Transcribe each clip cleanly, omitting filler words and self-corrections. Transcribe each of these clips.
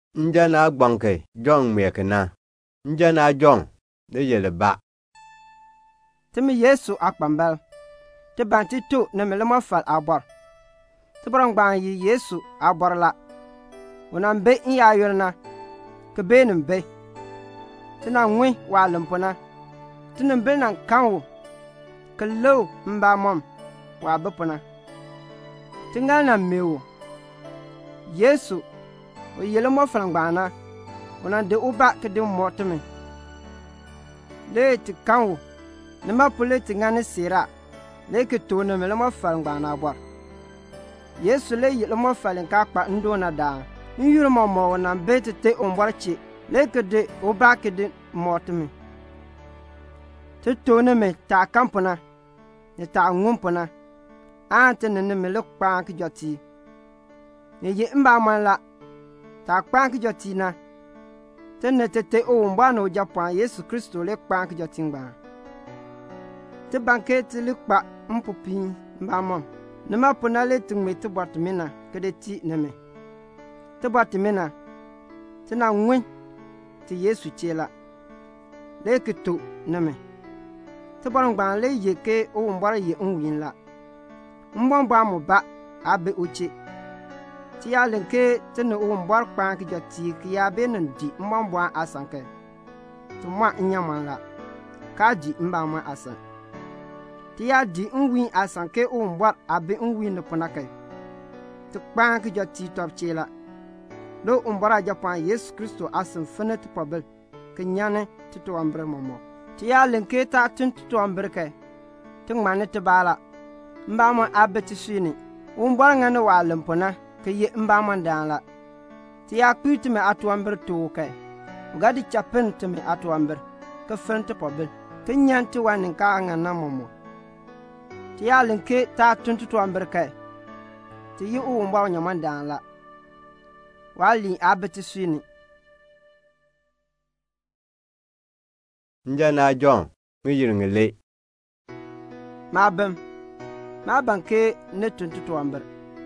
njana gbanke jong mekna njana jong de yele ba timi Yesu akpambal te banti to ne melema fal abor te brang ban yi Yesu abor la wonan be in ya yorna ke benim be te na ngwe wa lumpona te ne be nan kanwo ke lo mba mom wa bepona te ngal na mewo Yesu o yele mo fal gbana wonan de uba ke de motime le te kanwo ne ma politi ngani sira le ke to ne mele mo fal gbana bor Yesu le yele mo falin ka kpa ndona da nyuru mo mo na bete te omborchi le ke de o ba ke de motimi te to ne me ta kampona ne ta ngumpona ante ne mele kpa ke joti ne ye mba man la ta kpa ke joti na te ne te o mba no Japan Yesu Kristo le kpa ke joti ngba te banquete le kpa mpopin mbamam ne ma pona le tungme te botmina ke de ti neme te botmina te na ngwe te Yesu chela le ke to neme te bon gban le ye ke o mbara ye unwin la mbon ba mo ba abe uche ti ya len ke te no o mbar kpa ke joti ke ya be nan di mbon bwa asanke to ma nyaman la ka di mbama asan ti ya di unwin asanke o mbwa abe unwin no ponake te kpan ke joti top chela lo umbara Japan Yesu Kristo asan fenet pobel ke nyane ti to ambre momo ti ya lenke ta tun to ambre ke ti ngmane te bala mbama abe ti sini umbara ngane wa lempona ke ye mbama danla ti ya kwiti me atu ambre to ke gadi chapen te me atu ambre ke fente pobel ke nyanti wanin ka ngana momo ti ya lenke ta tuntutu amberka ti yi u mba nyaman dan la wali abeti sini njana jong mi yirngele ma banke ne tuntutu amber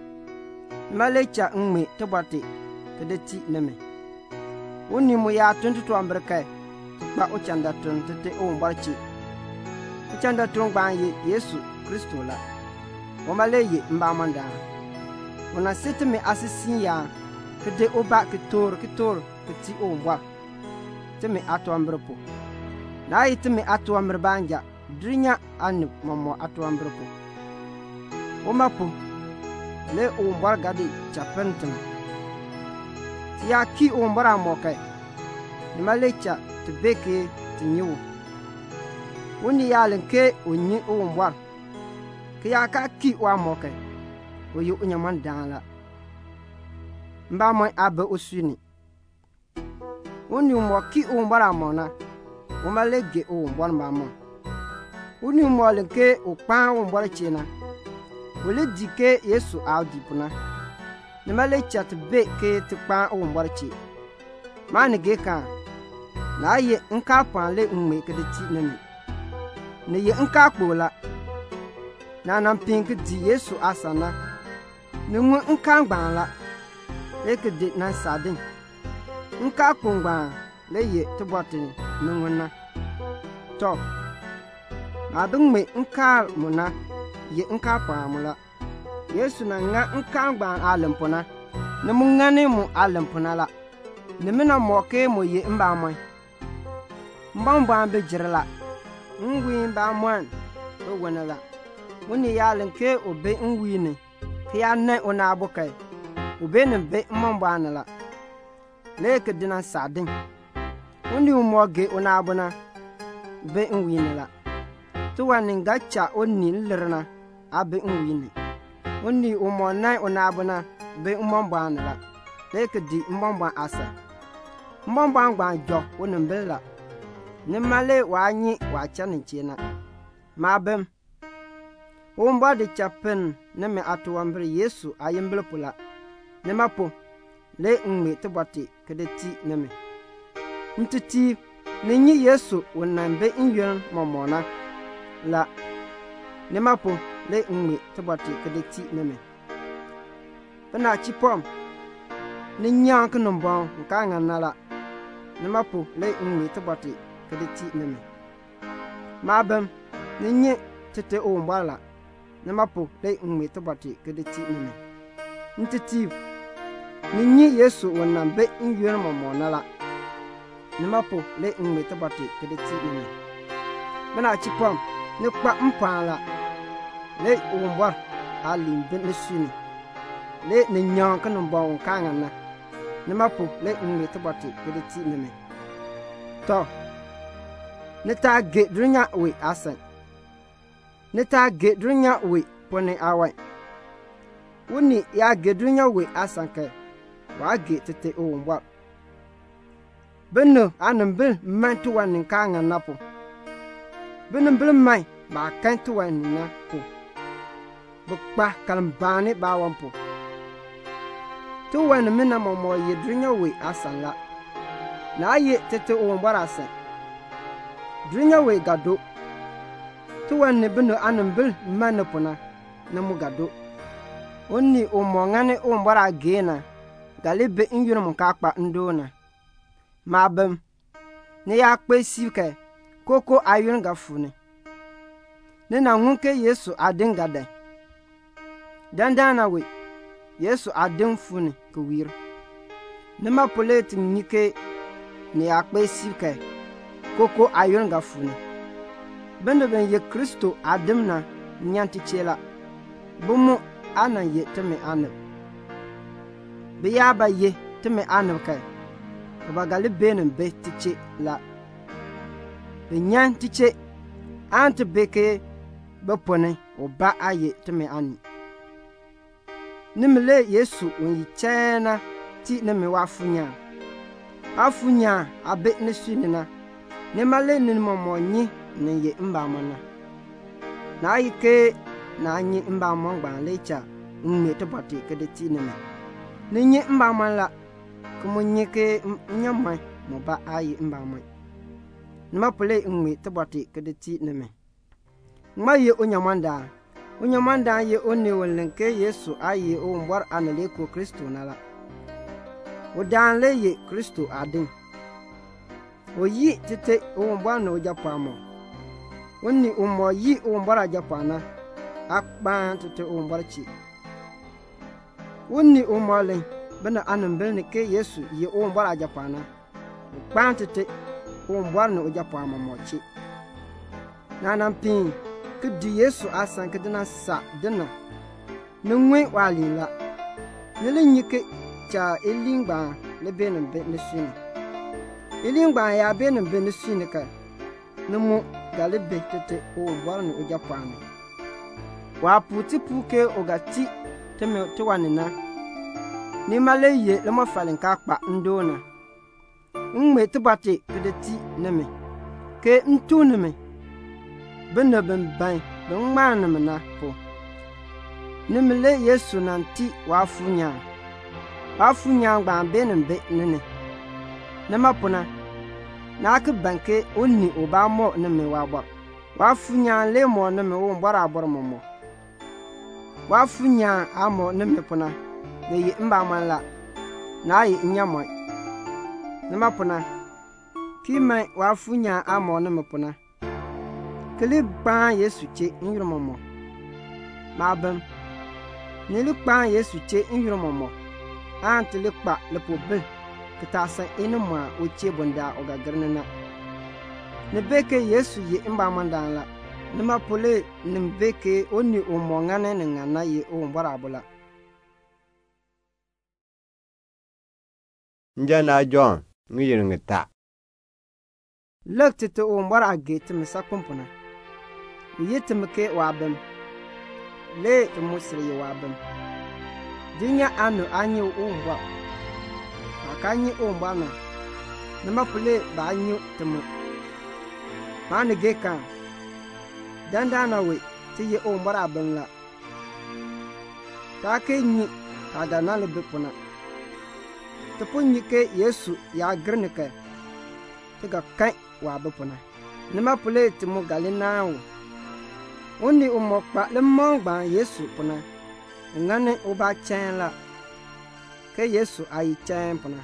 malecha ngmi te bati ke de ti neme woni mo ya tuntutu amberka ba o chanda tuntute o mbarchi o chanda tun gban ye Yesu Kristo la womale ye mba manda wona sitime asisin ya kede oba kitor ke ti o mwa teme ato ambrpo na yitime ato ambrbanja drinya anu momo ato ambrpo womapo le o mbar gadi chapentum ti ya ki o mbara mokai ni malecha te beke te nyiwo woni yalen ke onyi o mbar ke ya ka ki wa moke o yu nyaman dala mba mo abe osuni woni mo ki o mbara mona o malege o mbar mba mo woni mo le ke o pa o mbar chena o le dike Yesu audi puna ne male chat be ke te pa o mbar chi mani ge ka na ye nka pan le nme ke de ti nemi ne ye nka kpola na nan pink di Yesu asana ne ngu nka ngban la eke de nan sadin nka kpongban le ye to botin ne nguna to na dungme nka muna ye nka pamula Yesu na nga nka ngban alempona ne mu ngane mu alempona la ne mina moke mo ye mba moy mbamba be jirla ngwi mba mon o wonala woni yalen ke obe nwini ke ya ne ona abokai obe ne be mbamba la leke dinan sadin woni umoge ona abona be nwini la to wanin gacha onni lirna abe nwini woni umona ona abona be mbamba la leke di mbamba asa mbamba ngba jo woni mbela ne male wanyi wa chanin chena mabem umba de chapen ne me atu ambre Yesu ayemble pula ne mapo le ngme te bati kedeti ne me ntiti ne nyi Yesu wonambe inyon momona la ne mapo le ngme te bati kedeti ne me pana chipom ni nyang ke nombong ka nganala ni mapu le ngwi te bati ke de ti ne me ma bam ni nye tete o mbala ni mapu le ngwi te bati ke de ti ne me ntiti ni nyi Yesu wonam be nyen momo nala ni mapu le ngwi te bati ke de ti ne me bana chi pom ni kpa mpala le o mbwa ali bin le suni le ni nyang ke nombong ka ngana ni mapu le ngwi te bati ke de ti ne me to ni ta ge drunya we asan ni ta ge drunya we pone awai woni ya ge drunya we asan ke wa ge tete o mbwa beno anambil mantu wanin ka ngana po beno bil mai ba kan tu wanin na po bukpa kalmbani ba wampo tu wan mina momo ye drunya we asan la na ye tete o mbara asan drunya we gado tu wan ne bino anambil manopona na mu gado onni o mongane o mbara gena galibe injuna mun ka kpa ndona mabem ne ya kpe sike koko ayun gafune ne na ngunke Yesu adin gada dandana we Yesu adin fune ko wir ne ma polet nyike ne ya kpe sike koko ayun gafune bendo ben ye Kristo adin na nyanti chela bumu ana ye teme anab biya ba ye teme anab kai ba gali benen be tiche la be nyan tiche ante beke be pone o ba aye teme ani nimle Yesu on yichena ti ne me wafunya abe ne sunina ne male ne momonyi ne ye mba mona na yike na anyi mba mon gba lecha nme to bati ke de ti ne me ne nyi mba mon la kumu nyike nyamai mo ba ayi mba mai nma pole nwe te bati ke de ti ne me nma ye onyamanda ye one wolen ke Yesu ayi o mbor anale ko Kristo nala o dan le ye Kristo adin o yi tete o mbor no japamo onni o mo yi o mbor japana akban tete o mbor chi onni o molen bana anambil ne ke Yesu ye o mbara japana kwantete o mbara no japama mochi nanam pin ke di Yesu asan ke dina sa dina nwe walila ne le nyike cha elingba le benem be ne suni elingba ya benem be ne suni ka ne mu gale be tete o mbara no japana wa puti puke ogati teme towanina ni male ye le mo falen ka kpa ndona ngme tibati kedeti neme ke ntu neme bena ben ban ben man neme na po nimle Yesu nanti wafunya gba benem be nene ne mapuna na ke banke onni oba mo neme wabor wafunya le mo neme wo mbara abor mo wafunya amo neme puna ne ye mba manla na ye nyamo ne mapuna kima wafunya amo ne mapuna kele ba Yesu che nyuromomo mabam ne le pa Yesu che nyuromomo ante le pa le pobe kitasa ene ma o che bonda o gagarnana ne beke Yesu ye mba mandala ne mapole ne beke oni o mongane ne ngana ye o mbarabula njana John ngir ngita lektete o mbara gete misa kumpuna yete mke wabem le to musri wabem dinya anu anyi o mbwa akanyi o mbana na mapule ba anyi temu mani geka dandana we tiye o mbara benla ta kenyi aga na le bepuna tupunyi ke Yesu ya girnike tiga kai wa bepuna nima pule timu galinawo onni umokpa le mongba Yesu puna ngane oba chenla ke Yesu ayi tempona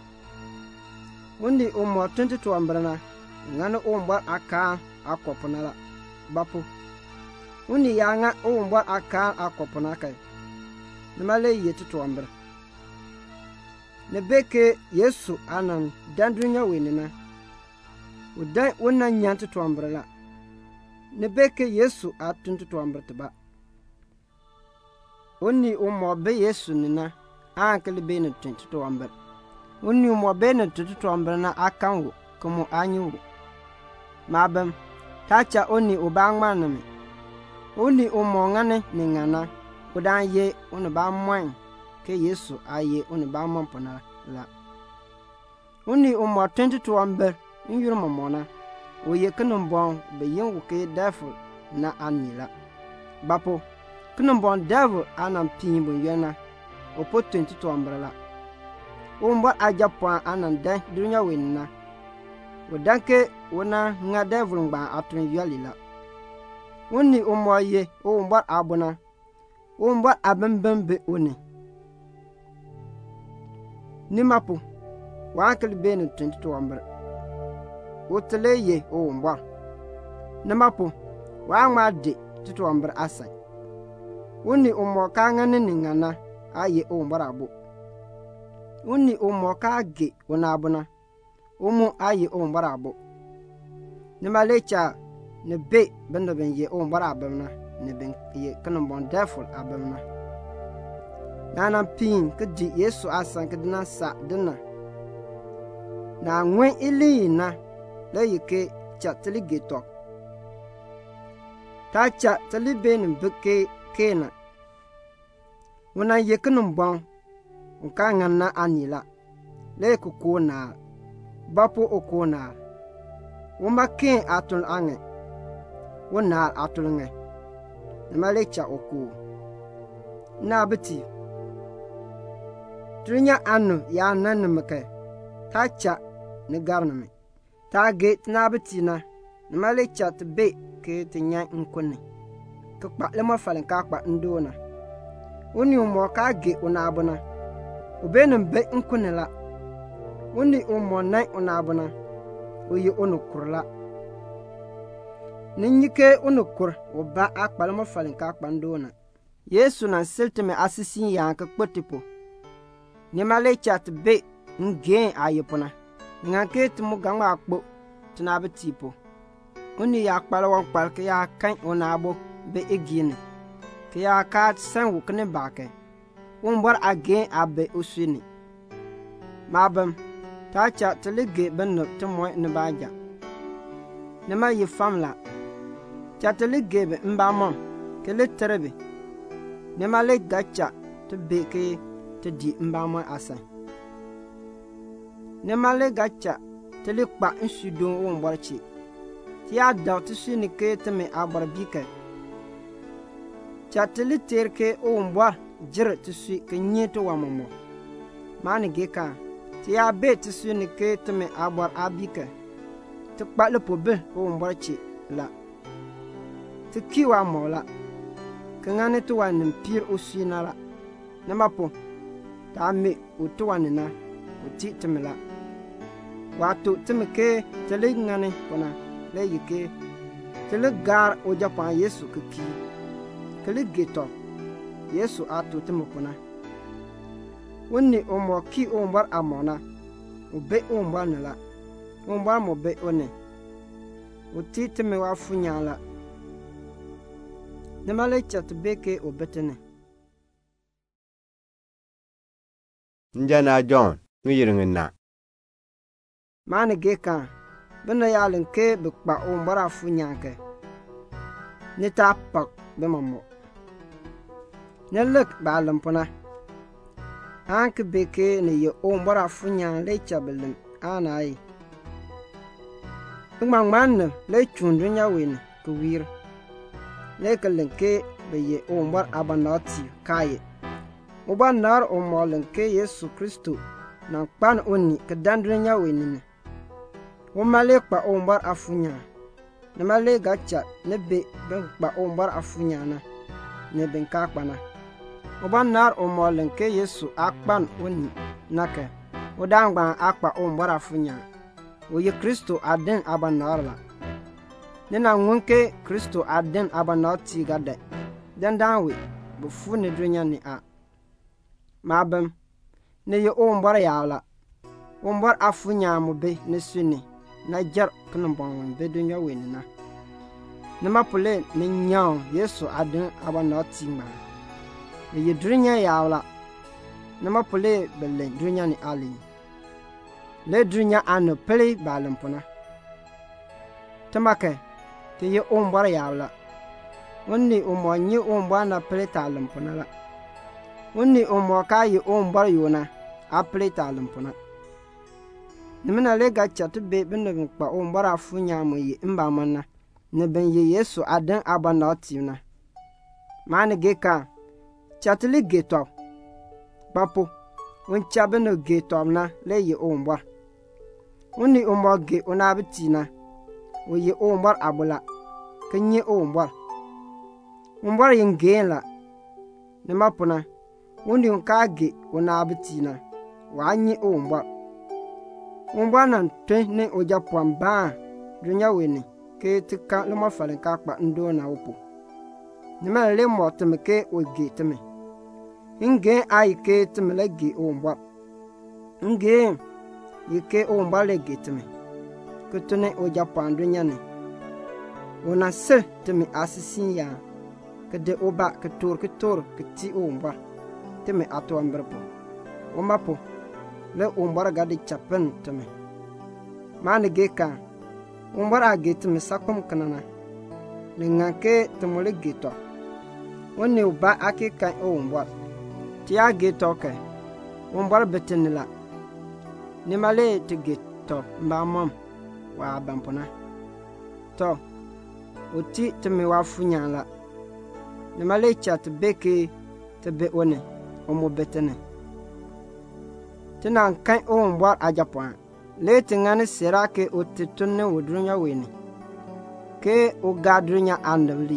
undi umo 22 ambrana ngana umbwa aka akopona la bapo undi yanga umbwa aka akopona kai nimale yetu tuambra ne beke Yesu anan dandunya wenina udan wonna nyantu tuambra la ne beke Yesu atuntu tuambra tba onni umo be Yesu nina ankele be ne tuntu tuambra onni umo be ne tuntu tuambra na akanwo komo anyu mabem tacha onni ubangmaname onni umo ngane ne ngana udan ye unu ba mwan ke Yesu aye unu ba mampona la uni umo 22 amber nyuru momona oye kanum bon be yengu ke devil na anila bapo kanum bon devil anam pin bu yena opo 22 amber la umbo ajapan anan de dunya wenna odanke wona nga devil ngba atun yalila uni umo ye umbo abuna umbo abembembe uni nimapu wakil bene 22 amber utele ye umbo nimapu wa ngma de 22 amber asai uni umo ka ngane ningana aye umbo abo uni umo ka ge wona abuna umu aye umbo abo nimalecha ne be bendo ben ye umbo abuna ne ben ye kanum bon devil abuna nana pin kedi Yesu asan kedina sa dina na ngwen ilina le yike chatli geto ta cha tali ben beke kena wona yekunum bon nka nganna anila le kokona bapo okona woma ken atul ange wona atul nge malecha oku na beti Trunya anu ya nan meke tacha ne garname tage tnabetina ne malecha tbe ke tnya nkone ke kpa le mafalen ka kpa ndona uni umo ka ge una abuna obenum be nkone la uni umo nai una abuna oyi onu kurla ninyike onu kur oba akpa le mafalen ka kpa ndona Yesu na silteme asisin ya ka kpotipo Nimale chat be ngen ayepona ngake tumu gangma akpo tunabe tipo uni ya kpala wan kpal ke ya kan onabo be egine ke ya ka san wukne bake umbar age abe usini mabam ta cha telige benno tumo ne baja nema yi famla cha telige be mbamon ke le terebe nimale gacha to be ke di mbama asa ne male gacha tele kpa nsudon won borchi ti ada to suni ke teme abar bike cha tele terke won bor jir to su ke nyeto wa momo mani geka ti abe to suni ke teme abar abike to kpa le pobe won borchi la ti kiwa mola kangane to wa nimpir osinala ne mapo tame utuwanina uti temela watu temeke tele ngane kona le yike tele gar o Japan Yesu kiki kele geto Yesu atu temokona wonni omo ki ombar amona obe ombar nala ombar mo be one uti teme wa funyala nemale chat beke obetene Njana John ngiyiringna mani geka bena yalin ke bikpa umbara funyanke ni ta pak be mamo ne lek balam pona hank beke ne ye umbara funyan le chabelim anai ngmangman le chundu nyawin ku wir le kalen ke be ye umbar abanati kaye Uban nar umolin ke Yesu Kristo na kpan oni ke dandrenya wenini. Umale kpa umbar afunya. Ne male gacha ne be ben kpa umbar afunya na ne ben ka kpana. oban nar o molen ke Yesu akpan oni nake odangba akpa o mbara funya o ye Kristo aden abanarla nena ngunke Kristo aden abanati gade den danwe bu fune dunya ni a mabem ne ye o mbara yawla o mbar afunya mo be ne suni na jar kun bon be dunya wenina ne mapule ne nyaw Yesu aden abanati ma ye dunya yawla ne mapule bele dunya ni ali le dunya anu pele balampuna tamake te ye o mbar yawla wonni o mo nyi o mbar na pele talampuna la wonni o mo ka ye o mbar yona a pele talampuna nimena le ga chatu be bin kpa o mbar afunya mo ye mba manna ne ben ye Yesu adan abanati na mane geka chatli geto papo won chabe no geto na le ye o mbar wonni o mo ge ona bitina wo ye o mbar abula kenye o mbar yenge la ne mapuna wonni on kage ona bitina wa nyi o mbar nan te ne o japon ba dunya weni ke tika le mafalen ka kpa ndo na opo ne ma le motem ke o ge teme inge ai ke teme le ge o mbar inge yike o mbar le ge teme ke tone o japon dunya ne wona se teme asisin ya ke de oba ke tor ke ti o mbar teme ato amberpo o mapo le o mbar ga de chapen teme mane geka umbara gete misakum kanana ningake tumule gito woni uba akika o umbar tiya gito ke umbar betenila nimale te gito mbamam wa bampuna to oti temi wa funyala nimale chat beke te be one omo betene tinan kan o umbar ajapon leti ngani serake otitunne wudrunya weni ke o gadrunya andali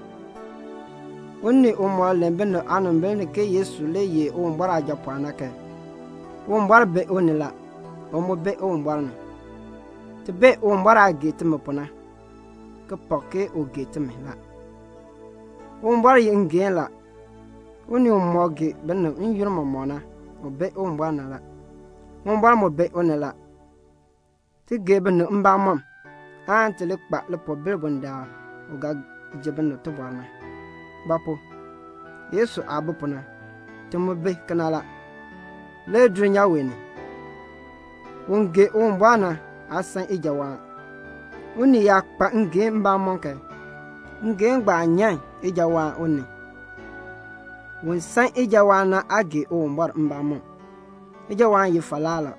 wonni o mo lembe no anambele ke Yesu le ye o mbara japana ke o mbar be onila o mo be o mbarna te be o mbara gete mopona ke poke o gete mela o mbar yengela wonni o moge benno nyurmo mona o be o mbana la o mbar mo be onila ti geben no mbamam ante le kpa le po bilbunda o ga jeben no to barna bapo Yesu abupuna timo be kanala le dunya weni unge umbana asan ijawa uni ya kpa nge mbamon ke nge ngba nyan ijawa uni won san ijawa na age umbar mbamon ijawa yi falala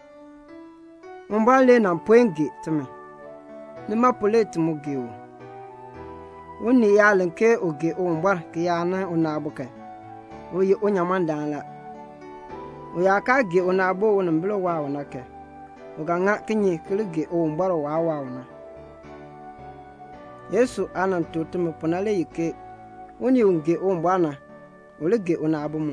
umbale na pwenge teme ni mapoleti mugeo woni ya lenke oge umbar ke ya na unabuke oyi onyamandala oya ka ge unabo wona mblo wa wona ke oganga kinyi kirige umbar wa wona Yesu anan totume ponale yike woni unge umbana olege unabumu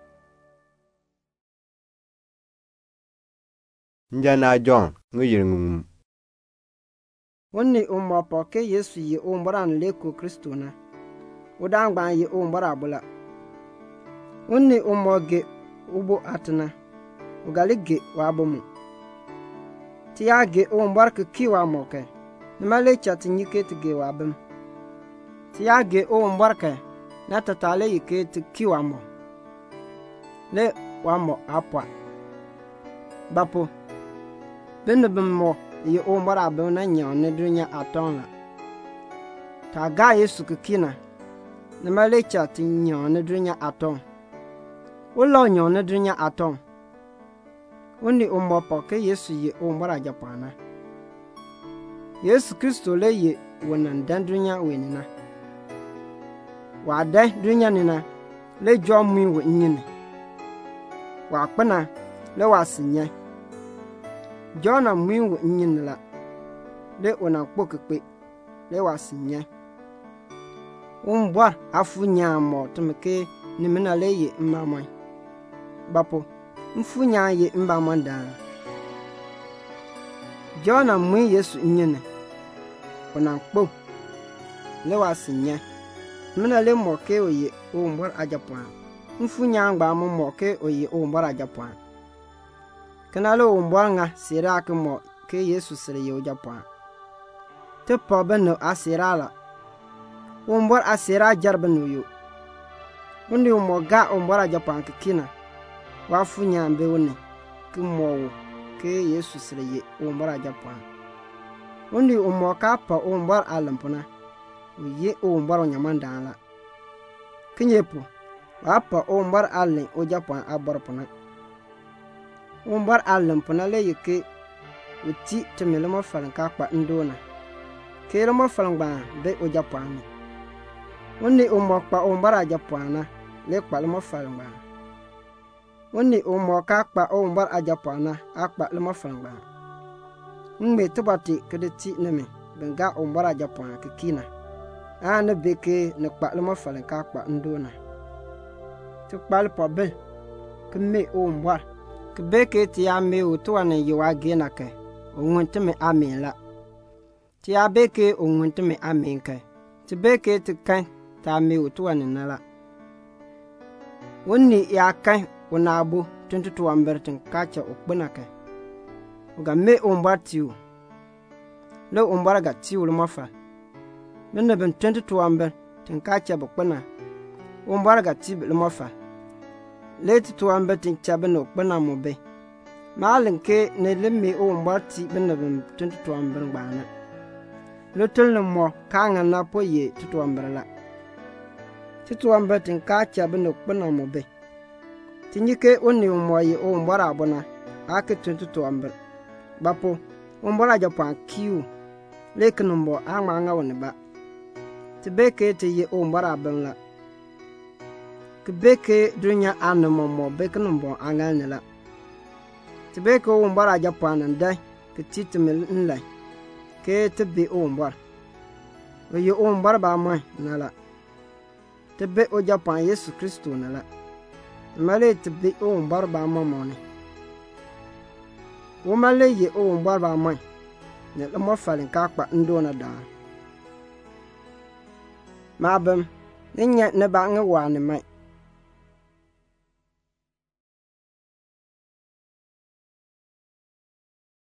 njana John nguyirngum wonni umma poke Yesu ye umbaran leko Kristo na udangba ye umbara bula wonni ummoge ubo atna ugalige wabomu tiyage umbar ke kiwa moke nimale chatinyike tige wabem tiyage umbar ke na tatale yike tikiwa mo le wamo apwa bapo benebem mo ye umbara be na nyaw ne dunya atona ta ga Yesu kina ne malecha tin nyaw ne dunya aton ulo nyaw ne dunya aton woni ummo poke Yesu ye umbara japana Yesu Kristo le ye wonan dan dunya wenina wa da dunya nina le jomu wo nyine wa kpana le wasinya Jona mwingu nyinla le ona kpokekpe le wasinya umbwa afunya mo tumke ni mina le ye mba moy bapo mfu nya ye mba monda Jona mu Yesu nyene ona kpo le wasinya mina le moke oye o mbor ajapon mfu nya ngba mo moke oye o mbor ajapon kana le o mbor nga sira ke mo ke Yesu sire ye o japon te po beno asira la o mbor asira jarba no yo undi o mo ga o mbor ajapon ke kina wa fu nya mbe woni ke mo ke Yesu sire ye o mbor ajapon undi o mo ka pa o mbor alampona ye o mbor nyamanda la kinyepo wa pa o mbor allen o japon aborpona o mbor alampona le yeke uti temelo mo falan ka pa ndona ke lo mo falan ba be o japon undi o mo pa o mbor ajapona le pa lo mo falan ba undi o mo ka pa o mbor ajapona akpa lo mo falan ba ngbe tobati kedeti neme benga o mbor ajapona ke kina ana beke ne kpa le mo falan ka kpa ndona to kpal po be ke me o mbwa ke beke ti ya me o to ane yi wa ge na ke o ngunte me amen la ti ya beke o ngunte me amen ke ti beke ti kan ta me o to ane na la wonni ya kan o na bo tuntu to ambertin ka cha o kpena ke o ga me o mbwa ti o le o mbwa ga ti o mo fa nne ben 22 amber tin ka cha bokpana o mbarga ti le mofa leti to amber tin cha ben okpana mo be malin ke ne le me o mbarti ben ben 22 amber gbana lo tel mo ka nga na po ye 22 amber la 22 amber tin ka cha ben okpana mo be tinyike oni mo ye o mbara bona ake 22 amber bapo o mbara japan kiu lekenumbo ama nga woni ba tibeke te ye o mbara benla kibeke dunya anamo mo bekenumbo angane la tibeke o mbara japan ndai kititimel nla ke tebe o mbara o ye o mbara ba ma nala tebe o japan Yesu Kristo nala male tebe o mbara ba ma mone wo male ye o mbara ba ma ne lo mo falin ka kpa ndona da mabem nya ne ba nga wa ne mai